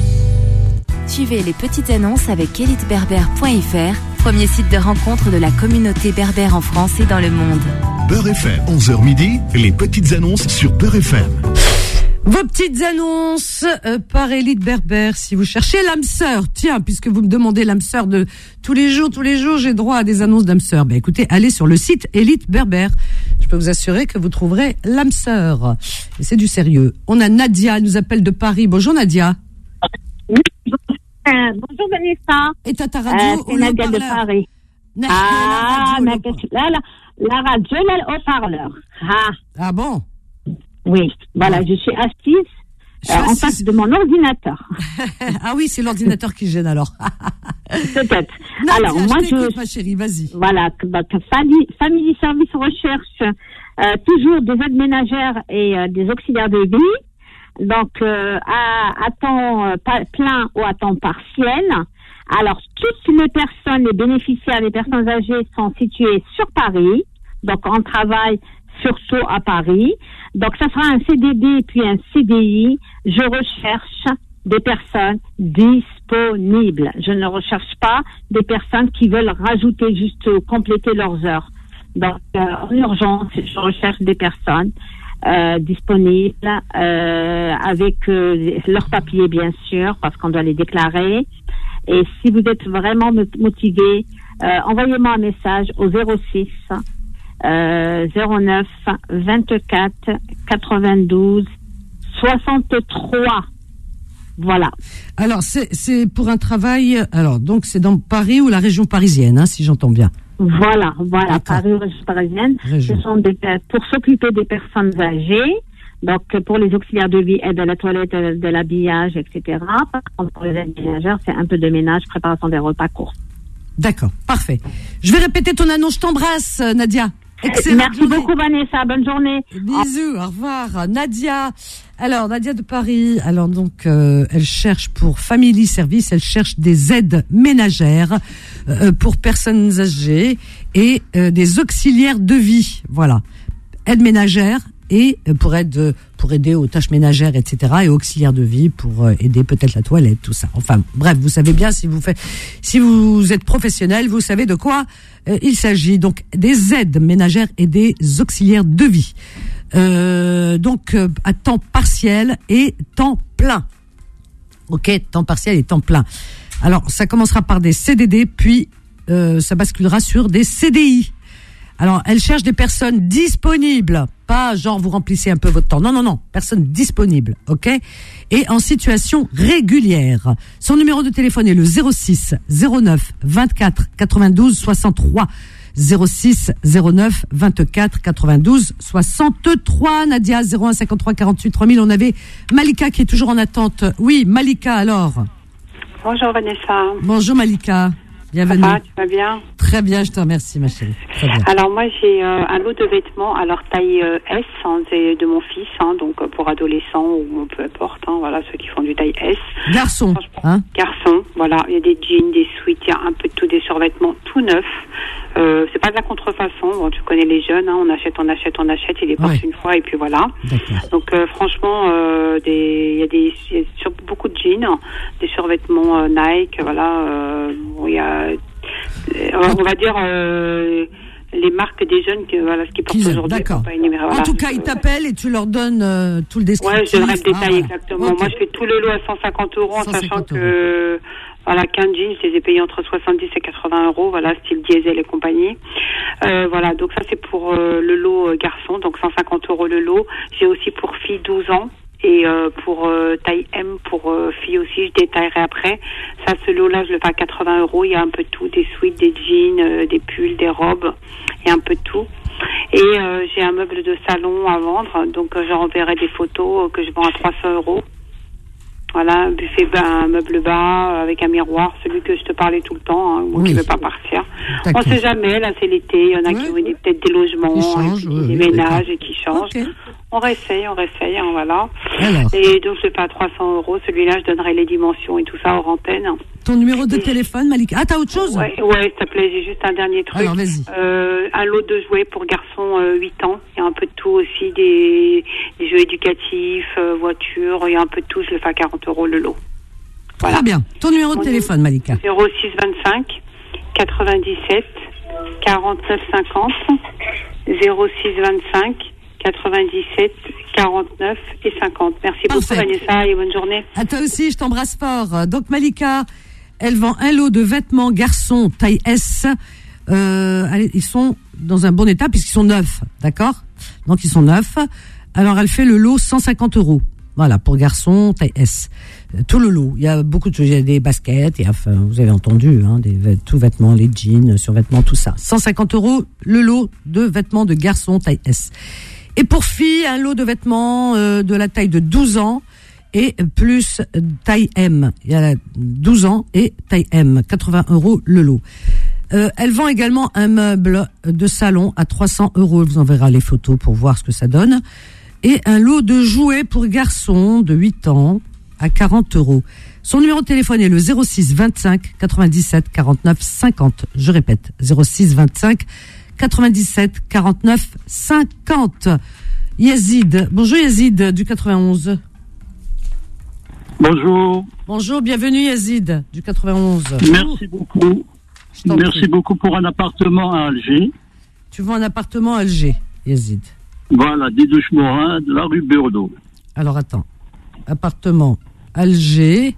Suivez les petites annonces avec elite berber point f r, premier site de rencontre de la communauté berbère en France et dans le monde. Beurre F M, onze heures midi, les petites annonces sur Beurre F M. Vos petites annonces euh, par Élite Berber. Si vous cherchez l'âme sœur, tiens, puisque vous me demandez l'âme sœur de tous les jours, tous les jours, j'ai droit à des annonces d'âme sœur. Ben écoutez, allez sur le site Élite Berber. Je peux vous assurer que vous trouverez l'âme sœur. Et c'est du sérieux. On a Nadia, elle nous appelle de Paris. Bonjour Nadia. Oui, euh, bonjour Vanessa. Et t'as ta radio euh, c'est Nadia de Paris. Nadia, ah, la radio, la, la, la radio, là, le haut-parleur. Ah. Ah bon? Oui, voilà, je suis assise euh, en face de mon ordinateur. Ah oui, c'est l'ordinateur qui gêne alors. Peut-être. Nadia, alors moi je, je, ma chérie, vas-y. Voilà, donc, famille, famille service recherche euh, toujours des aides ménagères et euh, des auxiliaires de vie. Donc euh, à, à temps euh, plein ou à temps partiel. Alors toutes les personnes, les bénéficiaires, les personnes âgées sont situées sur Paris. Donc on travaille surtout à Paris. Donc, ça sera un C D D puis un C D I. Je recherche des personnes disponibles. Je ne recherche pas des personnes qui veulent rajouter, juste compléter leurs heures. Donc, euh, en urgence, je recherche des personnes euh, disponibles euh, avec euh, leurs papiers, bien sûr, parce qu'on doit les déclarer. Et si vous êtes vraiment motivé, euh, envoyez-moi un message au zéro six Euh, zéro neuf vingt-quatre quatre-vingt-douze soixante-trois. Voilà. Alors c'est c'est pour un travail. Alors donc c'est dans Paris ou la région parisienne, hein, si j'entends bien. Voilà, voilà, Paris ou région parisienne. Région. Ce sont des pour s'occuper des personnes âgées. Donc pour les auxiliaires de vie, aide à la toilette, de l'habillage, et cetera. Par contre, pour les aides ménagères, c'est un peu de ménage, préparation des repas courts. D'accord, parfait. Je vais répéter ton annonce. Je t'embrasse, Nadia. Excellent. Merci journée. beaucoup, Vanessa. Bonne journée. Bisous. Au revoir, Nadia. Alors, Nadia de Paris. Alors donc, euh, elle cherche pour Family Service. Elle cherche des aides ménagères euh, pour personnes âgées et euh, des auxiliaires de vie. Voilà. Aide ménagère et pour aider, pour aider aux tâches ménagères, et cetera, et auxiliaires de vie pour aider peut-être la toilette, tout ça. Enfin, bref, vous savez bien, si vous faites, si vous êtes professionnel, vous savez de quoi euh, il s'agit. Donc, des aides ménagères et des auxiliaires de vie. Euh, donc, euh, à temps partiel et temps plein. Ok, temps partiel et temps plein. Alors, ça commencera par des C D D, puis euh, ça basculera sur des C D I. Alors, elle cherche des personnes disponibles, pas genre vous remplissez un peu votre temps. Non, non, non, personnes disponibles, ok ? Et en situation régulière. Son numéro de téléphone est le zéro six zéro neuf vingt-quatre quatre-vingt-douze soixante-trois. zéro six zéro neuf vingt-quatre quatre-vingt-douze soixante-trois. Nadia, zéro un cinquante-trois quarante-huit trois mille. On avait Malika qui est toujours en attente. Oui, Malika, alors. Bonjour Vanessa. Bonjour Malika. Bienvenue. Ça va, tu vas bien? Très bien, je te remercie ma chérie. Très bien. Alors moi j'ai euh, un lot de vêtements, alors taille euh, S, hein, c'est de mon fils, hein, donc euh, pour adolescents ou peu importe, hein, voilà ceux qui font du taille S. Garçon, hein? Garçon, voilà, il y a des jeans, des sweats, il y a un peu de tout, des survêtements tout neufs. Euh, c'est pas de la contrefaçon, bon tu connais les jeunes, hein, on achète, on achète, on achète, ils les portent ouais. une fois et puis voilà. D'accord. Donc euh, franchement, euh, des, il y a des, il y a sur beaucoup de jeans, des survêtements euh, Nike, voilà, euh, il y a on va dire euh, les marques des jeunes que voilà ce qu'ils portent aujourd'hui. D'accord. Pas énumérer, voilà. En tout cas, ils t'appellent et tu leur donnes euh, tout le descriptif. Ouais, je donnerai le détail ah, voilà. exactement. Okay. Moi, je fais tout le lot à cent cinquante euros en sachant que voilà, quinze jeans, je les ai payés entre soixante-dix et quatre-vingts euros, voilà, style diesel et compagnie. Euh, voilà, donc ça c'est pour euh, le lot euh, garçon, donc cent cinquante euros le lot. J'ai aussi pour filles douze ans. Et euh, pour euh, taille M, pour euh, filles aussi, je détaillerai après. Ça, ce lot-là, je le fais à quatre-vingts euros. Il y a un peu de tout, des sweats, des jeans, euh, des pulls, des robes, et un peu de tout. Et euh, j'ai un meuble de salon à vendre, donc euh, j'enverrai des photos euh, que je vends à trois cents euros. Voilà, un buffet bas, un meuble bas avec un miroir, celui que je te parlais tout le temps, hein, moi oui. qui ne veux pas partir. D'accord. On ne sait jamais, là c'est l'été, il y en a ouais. qui ont des, peut-être des logements, qui changent, et qui, oui, des oui, ménages d'accord. et qui changent. Okay. On réessaye, on réessaye, hein, voilà. Alors. Et donc je le fais à trois cents euros, celui-là je donnerai les dimensions et tout ça hors antenne. Ton numéro de et téléphone, Malika. Ah, t'as autre chose? Ouais, ouais, s'il te plaît, j'ai juste un dernier truc. Alors, vas-y. Euh, un lot de jouets pour garçons euh, huit ans. Il y a un peu de tout aussi, des, des jeux éducatifs, euh, voitures, il y a un peu de tout. Je le fais à quarante euros le lot. Voilà. Très bien. Ton numéro de Mon téléphone, Malika. zéro six vingt-cinq quatre-vingt-dix-sept quarante-neuf cinquante. zéro six vingt-cinq quatre-vingt-dix-sept quarante-neuf et cinquante. Merci Parfait. beaucoup Vanessa et bonne journée. À toi aussi, je t'embrasse fort. Donc Malika, elle vend un lot de vêtements garçons taille S. Euh, allez, ils sont dans un bon état puisqu'ils sont neufs, d'accord? Donc ils sont neufs. Alors elle fait le lot cent cinquante euros. Voilà, pour garçons taille S. Tout le lot. Il y a beaucoup de choses. Il y a des baskets, et enfin, vous avez entendu, hein, des tout vêtements, les jeans, survêtements, tout ça. cent cinquante euros le lot de vêtements de garçons taille S. Et pour filles, un lot de vêtements euh, de la taille de douze ans et plus taille M. Il y a douze ans et taille M. quatre-vingts euros le lot. Euh, elle vend également un meuble de salon à trois cents euros. Elle vous enverra les photos pour voir ce que ça donne. Et un lot de jouets pour garçons de huit ans à quarante euros. Son numéro de téléphone est le zéro six vingt-cinq quatre-vingt-dix-sept quarante-neuf cinquante. Je répète, zéro six vingt-cinq quatre-vingt-dix-sept quarante-neuf cinquante. Yazid. Bonjour Yazid du quatre-vingt-onze. Bonjour. Bonjour, bienvenue Yazid du quatre-vingt-onze. Merci beaucoup. Merci prie. beaucoup pour un appartement à Alger. Tu vends un appartement à Alger, Yazid. Voilà, Didouche-Morin, de la rue Burdeau. Alors attends, appartement Alger,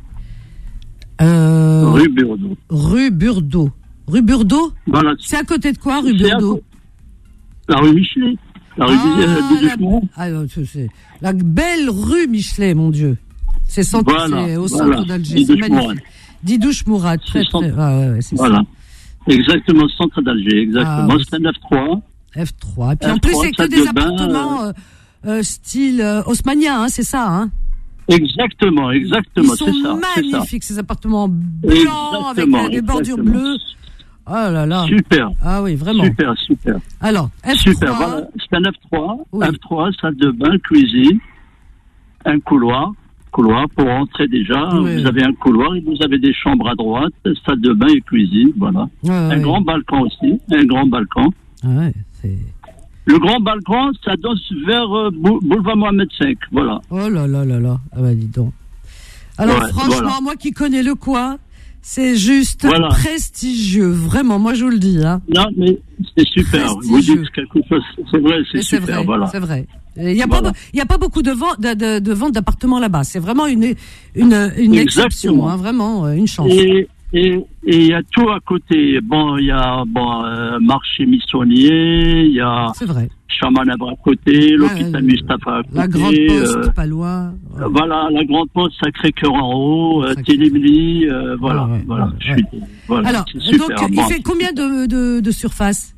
euh, rue Burdeau. Rue Burdeau. Rue Burdeau. Voilà. C'est à côté de quoi, rue Burdeau? La rue Michelet. La rue ah, Didouche-Morin. La... Ah, c'est la belle rue Michelet, mon Dieu. C'est, centre, voilà, c'est au voilà. centre d'Alger. C'est magnifique. Didouche-Mourad. Très, très... Ah, ouais, ouais, c'est voilà. Ça. Exactement, centre d'Alger. Exactement. Ah, c'est un F trois. F trois. Et puis F trois, en plus, c'est que des appartements euh, euh, style euh, haussmannien, hein, c'est ça, hein? Exactement, exactement, c'est ça. Ils sont magnifiques, ces appartements blancs exactement, avec des bordures bleues. Oh là là. Super. Ah oui, vraiment. Super, super. Alors, F trois. Super, voilà. C'est un F trois. Oui. F trois, salle de bain, cuisine, un couloir. Couloir pour rentrer déjà. Oui. Vous avez un couloir et vous avez des chambres à droite, salle de bain et cuisine, voilà. Ah, un oui. grand balcon aussi, un grand balcon. Ah ouais, c'est... Le grand balcon, ça donne vers euh, boulevard Mohamed cinq, voilà. Oh là là là là, ah bah dis donc. Alors ouais, franchement, voilà. Moi qui connais le coin, c'est juste voilà. prestigieux, vraiment, moi je vous le dis. Hein. Non, mais c'est super, vous dites quelque chose, c'est vrai, c'est, c'est super, vrai, voilà. C'est vrai. Il n'y a, voilà. a pas beaucoup de ventes de, de, de vente d'appartements là-bas, c'est vraiment une, une, une exception, hein, vraiment, une chance. Et il y a tout à côté. Bon, il y a bon, euh, marché Missonnier, il y a Chamanabra à côté, l'hôpital ah, Mustapha à côté. La Grande Poste, euh, pas loin. Ouais. Voilà, la Grande Poste, Sacré-Cœur en haut, euh, Télémili, euh, voilà. Ah, ouais, voilà, ouais, je suis, ouais. voilà alors, c'est super, donc, bon. Il fait combien de, de, de surface?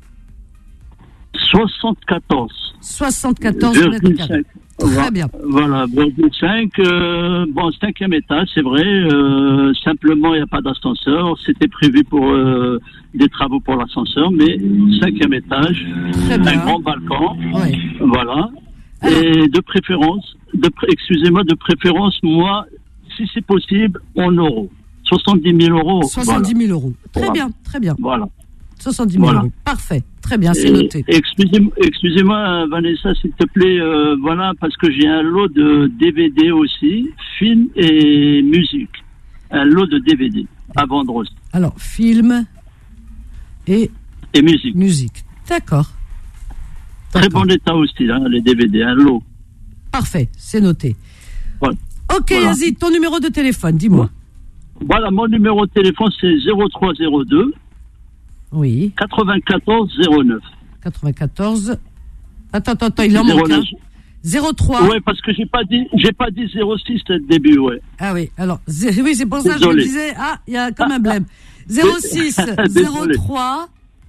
soixante-quatorze. soixante-quatorze mètres carrés. Très bien. Voilà, virgule cinq. Euh, bon, cinquième étage, c'est vrai. Euh, simplement, il n'y a pas d'ascenseur. C'était prévu pour euh, des travaux pour l'ascenseur, mais cinquième étage, un grand balcon. Oui. Voilà. Alors. Et de préférence, de pré- excusez-moi, de préférence, moi, si c'est possible, en euros. soixante-dix mille euros. soixante-dix mille euros. Très voilà. bien, très bien. Voilà. soixante-dix mille voilà. euros. Parfait. Très bien, c'est et, noté. Excusez-moi, excusez-moi, Vanessa, s'il te plaît, euh, voilà, parce que j'ai un lot de D V D aussi, film et musique. Un lot de D V D à vendre aussi. Alors, film et, et musique. Musique. D'accord. Très D'accord. bon état aussi, hein, les D V D, un lot. Parfait, c'est noté. Voilà. Ok, voilà. Yazid, ton numéro de téléphone, dis-moi. Voilà, mon numéro de téléphone, c'est zéro trois zéro deux. Oui. quatre-vingt-quatorze zéro neuf. quatre-vingt-quatorze. Attends, attends, attends, il en manque un. zéro trois. Oui, parce que j'ai pas dit, j'ai pas dit zéro six au début, ouais. Ah oui, alors, zé- oui, c'est pour ça que je me disais, ah, il y a comme un blême. zéro six, zéro trois.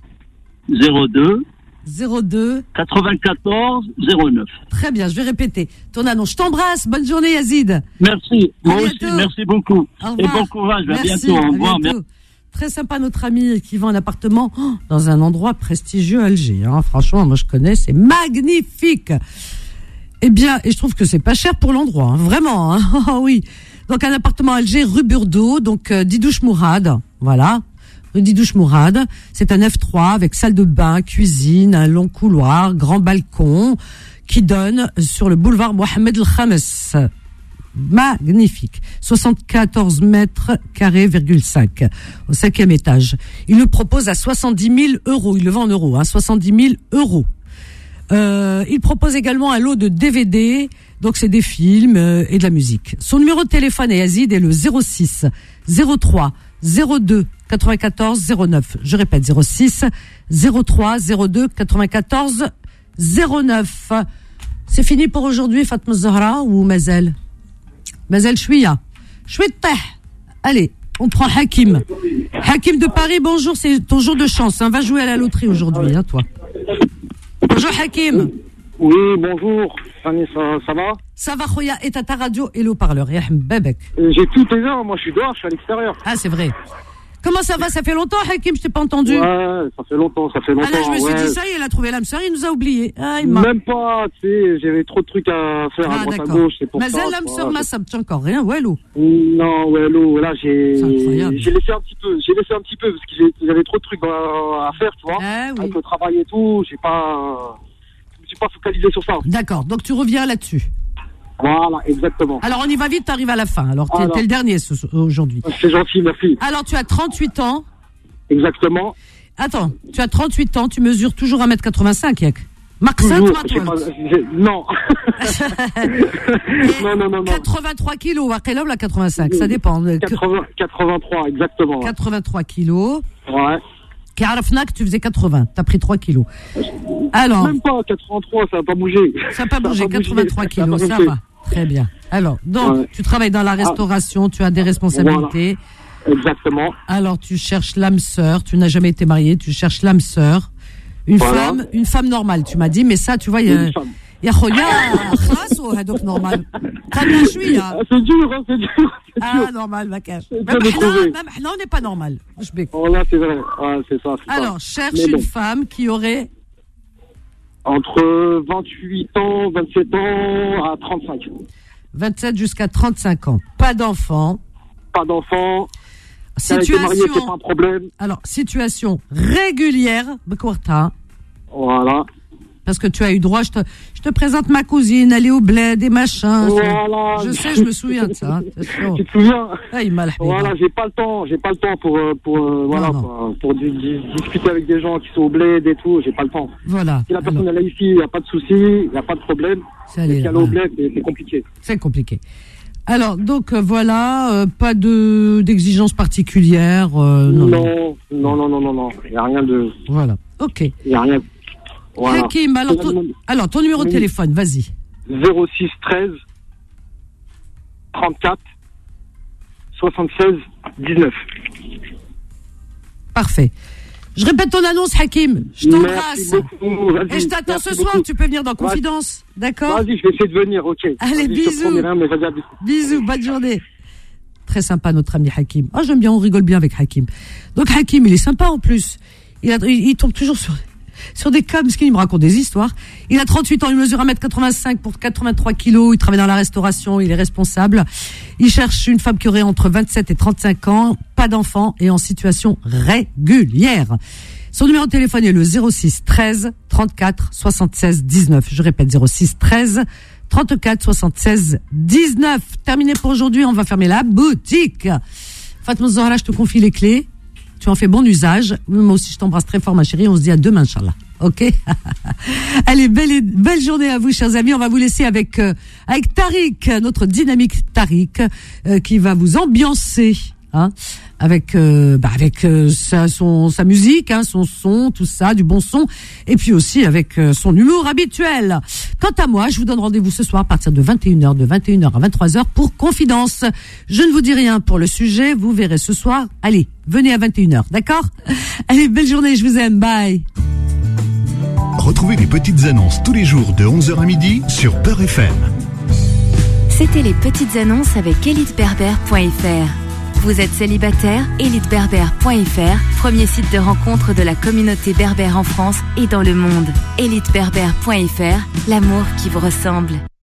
zéro deux. zéro deux. quatre-vingt-quatorze zéro neuf. Très bien, je vais répéter ton annonce. Je t'embrasse, bonne journée, Yazid. Merci, moi aussi, merci beaucoup. Et bon courage, à merci, bientôt, au revoir. Bientôt. Très sympa notre ami qui vend un appartement oh, dans un endroit prestigieux à Alger. Hein. Franchement, moi je connais, c'est magnifique. Eh bien, et je trouve que c'est pas cher pour l'endroit, hein. Vraiment. Hein. Oh, oui. Donc un appartement à Alger, rue Burdeau, donc euh, Didouche Mourad, voilà, rue Didouche Mourad. C'est un F trois avec salle de bain, cuisine, un long couloir, grand balcon qui donne sur le boulevard Mohamed El Khamis. Magnifique. soixante-quatorze mètres carrés, virgule cinq, au cinquième étage. Il le propose à soixante-dix mille euros. Il le vend en euros, hein, soixante-dix mille euros. Euh, il propose également un lot de D V D, donc c'est des films euh, et de la musique. Son numéro de téléphone est Yazid est le zéro six zéro trois zéro deux quatre-vingt-quatorze zéro neuf. Je répète, zéro six zéro trois zéro deux quatre-vingt-quatorze zéro neuf. C'est fini pour aujourd'hui, Fatma Zahra ou Mazel? Mazel Chouia. Chouette. Allez, on prend Hakim. Hakim de Paris, bonjour, c'est ton jour de chance. Hein. Va jouer à la loterie aujourd'hui, hein, toi. Bonjour Hakim. Oui, bonjour. Fanny, ça, ça va? Ça va, Khoya, et t'as ta radio et le haut-parleur. Yahim Bebek. J'ai tout tes heures, moi je suis dehors, je suis à l'extérieur. Ah, c'est vrai. Comment ça va? Ça fait longtemps, Hakim, je t'ai pas entendu. Ouais, ça fait longtemps, ça fait longtemps. Ah là, je me suis ouais. dit, ça y est, il a trouvé l'âme sœur, il nous a oubliés. Ah, il m'a... Même pas, tu sais, j'avais trop de trucs à faire ah, à droite d'accord. à gauche, c'est pour mais ça. Mais l'âme sœur, là, ça me tient encore rien, ouais, l'eau. Non, ouais, l'eau, là, j'ai, j'ai laissé un petit peu, j'ai laissé un petit peu, parce que j'ai, j'avais trop de trucs à, à faire, tu vois. Ah, oui. Avec le travail et tout, j'ai pas, je me suis pas focalisé sur ça. D'accord, donc tu reviens là-dessus. Voilà, exactement. Alors, on y va vite, t'arrives à la fin. Alors, t'es, Alors, t'es le dernier ce, aujourd'hui. C'est gentil, merci. Alors, tu as trente-huit ans. Exactement. Attends, tu as trente-huit ans, tu mesures toujours un mètre quatre-vingt-cinq, Yak. Max Toujours, j'ai pas, j'ai, non. non, non, non, non. quatre-vingt-trois kilos, à quel homme la quatre-vingt-cinq, ça dépend. quatre-vingts, quatre-vingt-trois, exactement. quatre-vingt-trois kilos. Ouais. Carafnak, tu faisais quatre-vingts, t'as pris trois kilos. Alors. Même pas, quatre-vingt-trois, ça n'a pas bougé. Ça n'a pas bougé, quatre-vingt-trois kilos, ça, ça va. Très bien. Alors, donc, ouais. tu travailles dans la restauration, ah. tu as des responsabilités. Voilà. Exactement. Alors, tu cherches l'âme sœur, tu n'as jamais été marié, tu cherches l'âme sœur. Une voilà. femme, une femme normale, tu m'as dit, mais ça, tu vois, il y a, il y a khoya, khas ou hadouk normal. C'est dur, hein, c'est dur, c'est dur. Ah, normal, ma cache. Même nous, on n'est pas normal. Oh là, c'est vrai. Ah, c'est ça, c'est Alors, ça. cherche bon. une femme qui aurait entre vingt-huit ans, vingt-sept ans à trente-cinq. vingt-sept jusqu'à trente-cinq ans. Pas d'enfant. Pas d'enfant. Situation. Marié, c'est pas un problème. Alors, situation régulière, Bekourta. Voilà. Parce que tu as eu droit, je te, je te présente ma cousine, elle est au bled et machin. Voilà. Je sais, je me souviens de ça. Tu te souviens? Ah, il m'a Voilà, j'ai pas le temps, j'ai pas le temps pour, pour, euh, voilà, non, non. pour, pour di- di- discuter avec des gens qui sont au bled et tout, j'ai pas le temps. Voilà. Si la personne elle est ici, il n'y a pas de souci, il n'y a pas de problème. Ça Mais allait, si elle est au bled, c'est c'est compliqué. C'est compliqué. Alors, donc, euh, voilà, euh, pas de, d'exigence particulière. Euh, non, non, non, non, non, non, non, il n'y a rien de. Voilà, ok. Il n'y a rien. Voilà. Hakim, alors, ton, alors, ton numéro de téléphone, vas-y. zéro six treize trente-quatre soixante-seize dix-neuf. Parfait. Je répète ton annonce, Hakim. Je t'embrasse. Merci beaucoup. Vas-y, Et je t'attends merci ce soir, beaucoup. tu peux venir dans Confidence. D'accord? Vas-y, je vais essayer de venir, ok. Allez, Vas-y, je te bisous. promets rien, mais vas-y, à bisous. Bisous, bonne journée. Très sympa, notre ami Hakim. Ah, j'aime bien, on rigole bien avec Hakim. Donc, Hakim, il est sympa en plus. Il, a, il, il tombe toujours sur, sur des cas, parce qu'il me raconte des histoires. Il a trente-huit ans, il mesure un mètre quatre-vingt-cinq pour quatre-vingt-trois kilos, il travaille dans la restauration, il est responsable. Il cherche une femme qui aurait entre vingt-sept et trente-cinq ans, pas d'enfant et en situation régulière. Son numéro de téléphone est le zéro six treize trente-quatre soixante-seize dix-neuf. Je répète, zéro six treize trente-quatre soixante-seize dix-neuf. Terminé pour aujourd'hui, on va fermer la boutique. Fatma Zahra, je te confie les clés. Tu en fais bon usage. Moi aussi, je t'embrasse très fort, ma chérie. On se dit à demain, Inch'Allah. Ok? Allez, belle, belle journée à vous, chers amis. On va vous laisser avec, euh, avec Tariq, notre dynamique Tariq, euh, qui va vous ambiancer, hein, avec, euh, bah, avec euh, sa, son, sa musique, hein, son son, tout ça, du bon son, et puis aussi avec euh, son humour habituel. Quant à moi, je vous donne rendez-vous ce soir à partir de vingt et une heures, de vingt et une heures à vingt-trois heures pour Confidence. Je ne vous dis rien pour le sujet, vous verrez ce soir. Allez, venez à vingt et une heures, d'accord? Allez, belle journée, je vous aime, bye. Retrouvez les petites annonces tous les jours de onze heures à midi sur Peur F M. C'était les petites annonces avec elite berber point f r. Vous êtes célibataire? elite berber point f r, premier site de rencontre de la communauté berbère en France et dans le monde. elite berber point f r, l'amour qui vous ressemble.